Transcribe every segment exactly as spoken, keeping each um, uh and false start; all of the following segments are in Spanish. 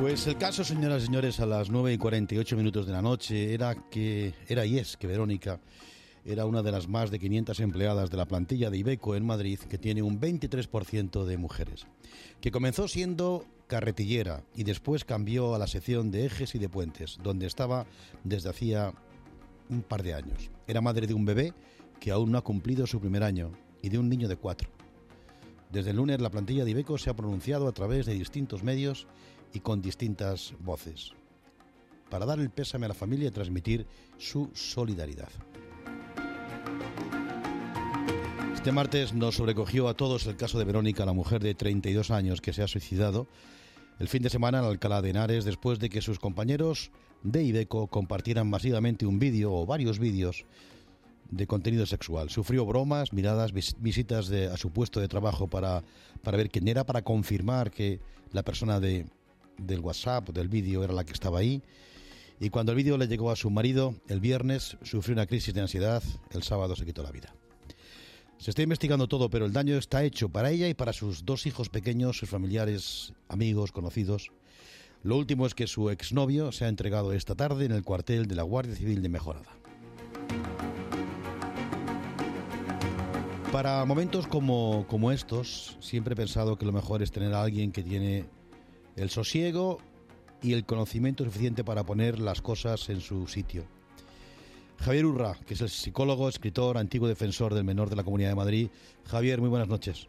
Pues el caso, señoras y señores, a las nueve y cuarenta y ocho minutos de la noche era que era y es que Verónica era una de las más de quinientas empleadas de la plantilla de Iveco en Madrid, que tiene un veintitrés por ciento de mujeres, que comenzó siendo carretillera y después cambió a la sección de ejes y de puentes, donde estaba desde hacía un par de años. Era madre de un bebé que aún no ha cumplido su primer año y de un niño de cuatro. Desde el lunes la plantilla de Iveco se ha pronunciado a través de distintos medios y con distintas voces, para dar el pésame a la familia y transmitir su solidaridad. Este martes nos sobrecogió a todos el caso de Verónica, la mujer de treinta y dos años que se ha suicidado el fin de semana en Alcalá de Henares después de que sus compañeros de Iveco compartieran masivamente un vídeo o varios vídeos de contenido sexual. Sufrió bromas, miradas, vis- visitas de, a su puesto de trabajo para, para ver quién era, para confirmar que la persona de, del WhatsApp, del vídeo, era la que estaba ahí. Y cuando el vídeo le llegó a su marido, el viernes sufrió una crisis de ansiedad, el sábado se quitó la vida. Se está investigando todo, pero el daño está hecho para ella y para sus dos hijos pequeños, sus familiares, amigos, conocidos. Lo último es que su exnovio se ha entregado esta tarde en el cuartel de la Guardia Civil de Mejorada. Para momentos como, como estos, siempre he pensado que lo mejor es tener a alguien que tiene el sosiego y el conocimiento suficiente para poner las cosas en su sitio. Javier Urra, que es el psicólogo, escritor, antiguo defensor del menor de la Comunidad de Madrid. Javier, muy buenas noches.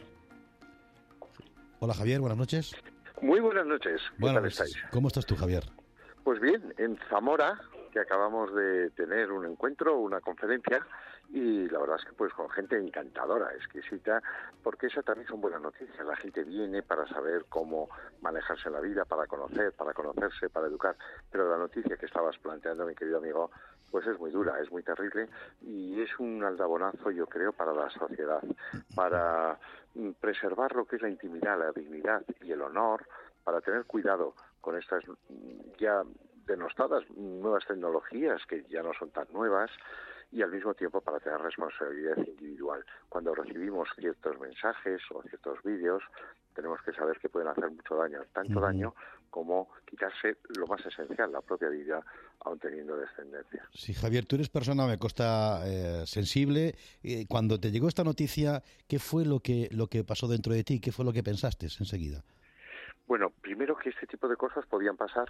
Hola Javier, buenas noches. Muy buenas noches. ¿Qué Bueno, tal pues, estáis? ¿cómo estás tú, Javier? Pues bien, en Zamora, que acabamos de tener un encuentro, una conferencia, y la verdad es que pues con gente encantadora, exquisita, porque esa también son buenas noticias. La gente viene para saber cómo manejarse en la vida, para conocer, para conocerse, para educar. Pero la noticia que estabas planteando, mi querido amigo, pues es muy dura, es muy terrible y es un aldabonazo, yo creo, para la sociedad, para preservar lo que es la intimidad, la dignidad y el honor, para tener cuidado con estas ya denostadas nuevas tecnologías que ya no son tan nuevas, y al mismo tiempo para tener responsabilidad individual. Cuando recibimos ciertos mensajes o ciertos vídeos, tenemos que saber que pueden hacer mucho daño, tanto uh-huh. daño como quitarse lo más esencial, la propia vida, aun teniendo descendencia. Sí, Javier, tú eres persona, me consta, eh, sensible. Eh, cuando te llegó esta noticia, ¿qué fue lo que, lo que pasó dentro de ti? ¿Qué fue lo que pensaste enseguida? Bueno, primero que este tipo de cosas podían pasar,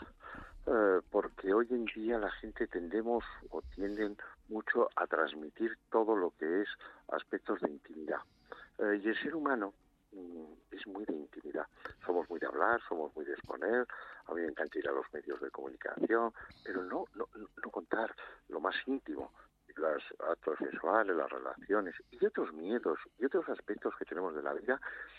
eh, porque hoy en día la gente tendemos o tienden mucho a transmitir todo lo que es aspectos de intimidad. Eh, y el ser humano mm, es muy de intimidad. Somos muy de hablar, somos muy de exponer, a mí me encanta ir a los medios de comunicación, pero no, no, no contar lo más íntimo, los actos sexuales, las relaciones y otros miedos y otros aspectos que tenemos de la vida.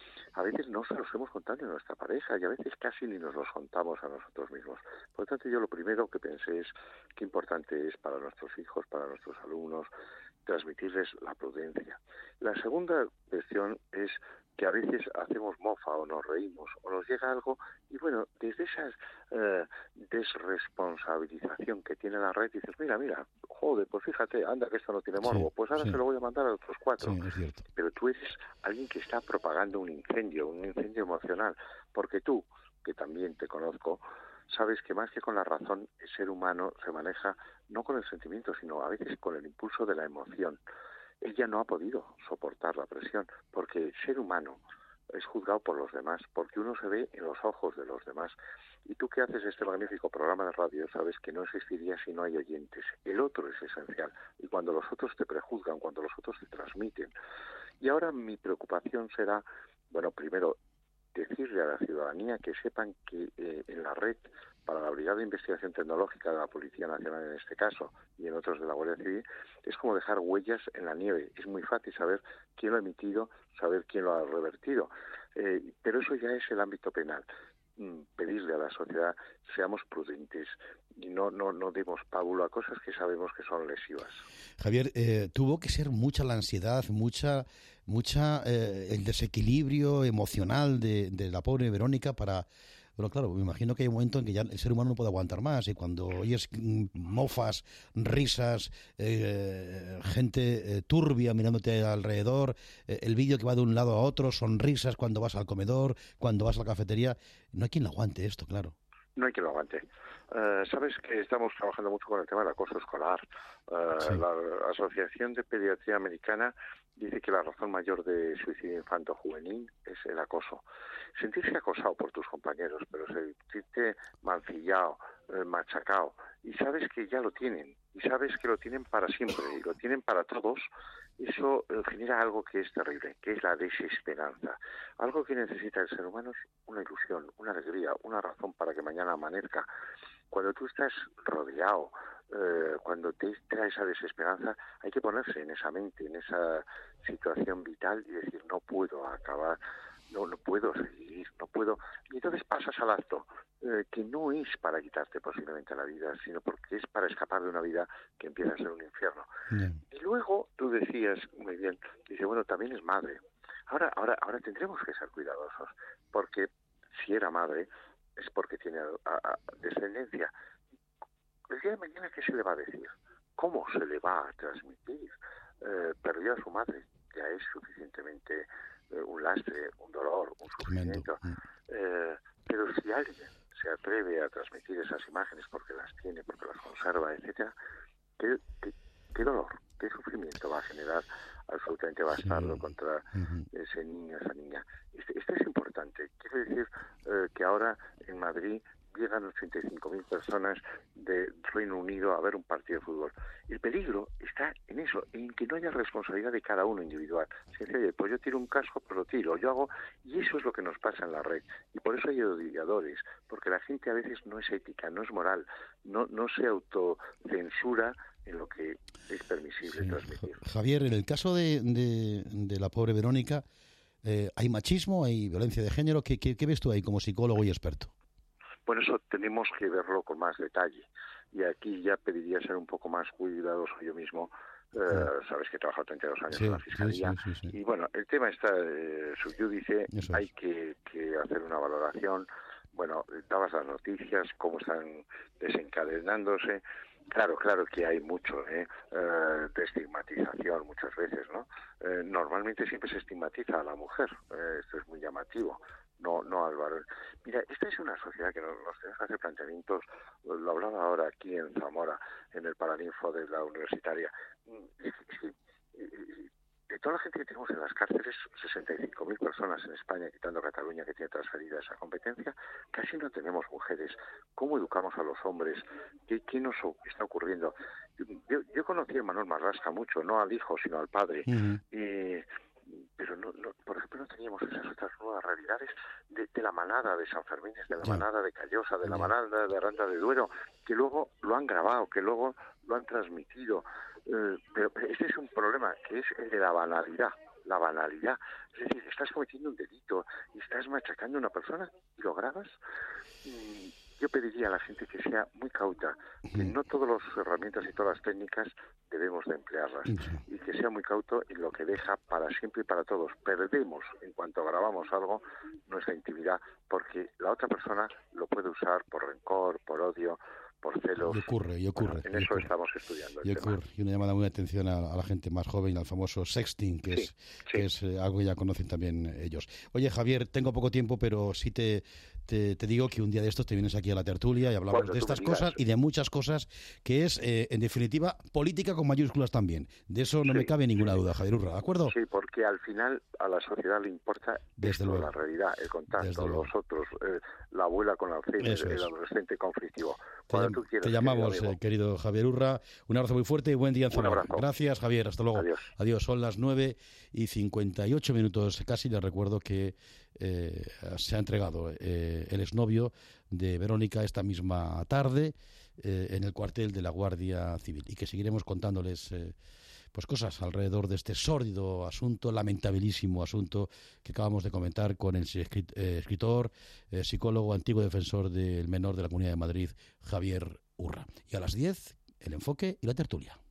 A veces no se los hemos contado a nuestra pareja y a veces casi ni nos los contamos a nosotros mismos. Por lo tanto, yo lo primero que pensé es qué importante es para nuestros hijos, para nuestros alumnos, transmitirles la prudencia. La segunda cuestión es que a veces hacemos mofa o nos reímos o nos llega algo y bueno, desde esa eh, desresponsabilización que tiene la red dices, mira, mira, joder, pues fíjate, anda que esto no tiene morbo, sí, pues ahora sí. se lo voy a mandar a otros cuatro. Sí, es cierto. Pero tú eres alguien que está propagando un incendio, un incendio emocional, porque tú, que también te conozco, sabes que más que con la razón, el ser humano se maneja no con el sentimiento, sino a veces con el impulso de la emoción. Ella no ha podido soportar la presión, porque el ser humano es juzgado por los demás, porque uno se ve en los ojos de los demás. Y tú que haces este magnífico programa de radio, sabes que no existiría si no hay oyentes. El otro es esencial. Y cuando los otros te prejuzgan, cuando los otros te transmiten. Y ahora mi preocupación será, bueno, primero, decirle a la ciudadanía que sepan que eh, en la red para la Brigada de Investigación Tecnológica de la Policía Nacional en este caso y en otros de la Guardia Civil es como dejar huellas en la nieve. Es muy fácil saber quién lo ha emitido, saber quién lo ha revertido, eh, pero eso ya es el ámbito penal. Pedirle a la sociedad seamos prudentes y no, no, no demos pábulo a cosas que sabemos que son lesivas. Javier, eh, tuvo que ser mucha la ansiedad, mucha, mucha eh, el desequilibrio emocional de, de la pobre Verónica para... Bueno, claro, me imagino que hay un momento en que ya el ser humano no puede aguantar más y cuando oyes mofas, risas, eh, gente eh, turbia mirándote alrededor, eh, el vídeo que va de un lado a otro, sonrisas cuando vas al comedor, cuando vas a la cafetería, no hay quien lo aguante esto, claro. No hay quien lo aguante. Uh, Sabes que estamos trabajando mucho con el tema del acoso escolar. Uh, sí. La Asociación de Pediatría Americana dice que la razón mayor de suicidio infanto-juvenil es el acoso. Sentirse acosado por tus compañeros, pero sentirte mancillado, eh, machacado, y sabes que ya lo tienen, y sabes que lo tienen para siempre, y lo tienen para todos, eso eh, genera algo que es terrible, que es la desesperanza. Algo que necesita el ser humano es una ilusión, una alegría, una razón para que mañana amanezca. Cuando tú estás rodeado, eh, cuando te trae esa desesperanza, hay que ponerse en esa mente, en esa situación vital y decir, no puedo acabar, no, no puedo seguir, no puedo. Y entonces pasas al acto, eh, que no es para quitarte posiblemente la vida, sino porque es para escapar de una vida que empieza a ser un infierno. Bien. Y luego tú decías, muy bien, dice, bueno, también es madre. Ahora, ahora, ahora tendremos que ser cuidadosos, porque si era madre, es porque tiene a, a, descendencia. El día de mañana, ¿qué se le va a decir? ¿Cómo se le va a transmitir? Eh, perdió a su madre, ya es suficientemente eh, un lastre, un dolor, un sufrimiento. Eh, pero si alguien se atreve a transmitir esas imágenes porque las tiene, porque las conserva, etcétera, ¿qué, qué, qué dolor, qué sufrimiento va a generar absolutamente bastardo sí. contra uh-huh. ese niño, esa niña? Este, esto es importante. Quiero decir eh, que ahora en Madrid llegan ochenta y cinco mil personas de Reino Unido a ver un partido de fútbol. El peligro está en eso, en que no haya responsabilidad de cada uno individual. Se dice, oye, pues yo tiro un casco, pues lo tiro, yo hago, y eso es lo que nos pasa en la red. Y por eso hay odiadores, porque la gente a veces no es ética, no es moral, no, no se autocensura en lo que es permisible sí. transmitir. Javier, en el caso de, de, de la pobre Verónica, eh, ¿hay machismo, hay violencia de género? ¿Qué, qué, qué ves tú ahí como psicólogo y experto? Bueno, eso tenemos que verlo con más detalle. Y aquí ya pediría ser un poco más cuidadoso yo mismo. Eh, sí. Sabes que he trabajado treinta y dos años sí, en la Fiscalía. Sí, sí, sí, sí. Y bueno, el tema está eh, subyúdice. Eso hay es. que, que hacer una valoración. Bueno, dabas las noticias, cómo están desencadenándose. Claro, claro que hay mucho ¿eh? Eh, de estigmatización muchas veces, ¿no? Eh, normalmente siempre se estigmatiza a la mujer. Eh, esto es muy llamativo. No, no al varón. Mira, esta es una sociedad que nos, nos tenemos que hacer planteamientos, lo hablaba ahora aquí en Zamora, en el Paraninfo de la Universitaria. Es que, de toda la gente que tenemos en las cárceles, sesenta y cinco mil personas en España, quitando Cataluña, que tiene transferida esa competencia, casi no tenemos mujeres. ¿Cómo educamos a los hombres? ¿Qué, qué nos está ocurriendo? Yo, yo conocí a Manuel Marlasca mucho, no al hijo, sino al padre. Uh-huh. Y... pero no, no, por ejemplo no teníamos esas otras nuevas realidades de, de la manada de San Fermín, de la yeah. manada de Callosa, de la yeah. manada de Aranda de Duero, que luego lo han grabado, que luego lo han transmitido. Eh, pero este es un problema, que es el de la banalidad, la banalidad. Es decir, estás cometiendo un delito y estás machacando a una persona y lo grabas. Y yo pediría a la gente que sea muy cauta, que no todas las herramientas y todas las técnicas debemos de emplearlas, y que sea muy cauto en lo que deja para siempre y para todos. Perdemos, en cuanto grabamos algo, nuestra intimidad, porque la otra persona lo puede usar por rencor, por odio, por celos. Y ocurre, y ocurre. Bueno, en y eso ocurre. estamos estudiando. Y el ocurre. tema. Y una llamada muy de atención a, a la gente más joven, al famoso sexting, que sí, es, sí. Que es eh, algo que ya conocen también ellos. Oye, Javier, tengo poco tiempo, pero sí te, te, te digo que un día de estos te vienes aquí a la tertulia y hablamos Cuando de estas digas. cosas y de muchas cosas, que es, eh, en definitiva, política con mayúsculas también. De eso no sí, me cabe ninguna sí. duda, Javier Urra, ¿de acuerdo? Sí, porque al final a la sociedad le importa Desde esto, luego. la realidad, el contacto, Desde los luego. otros, eh, la abuela con Alzheimer, Eso el es. adolescente conflictivo. Te, Cuando tú quieras, te llamamos, querido, eh, querido Javier Urra. Un abrazo muy fuerte y buen día en Zamora. Un abrazo. Gracias, Javier. Hasta luego. Adiós. Adiós. Son las nueve y cincuenta y ocho minutos casi. Les recuerdo que eh, se ha entregado eh, el exnovio de Verónica esta misma tarde eh, en el cuartel de la Guardia Civil y que seguiremos contándoles eh, pues cosas alrededor de este sórdido asunto, lamentabilísimo asunto que acabamos de comentar con el escritor, eh, psicólogo, antiguo defensor del menor de la Comunidad de Madrid, Javier Urra. Y a las diez, el enfoque y la tertulia.